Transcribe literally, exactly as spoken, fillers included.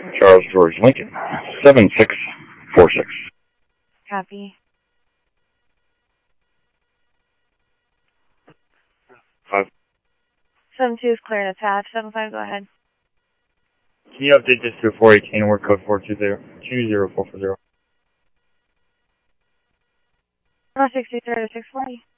Charles George Lincoln, seven six four six. Copy. Five. seven two is clear to pass. seven five, go ahead. Can you update this to four eighteen and work code four two zero two zero four four zero? four sixty-three to six forty.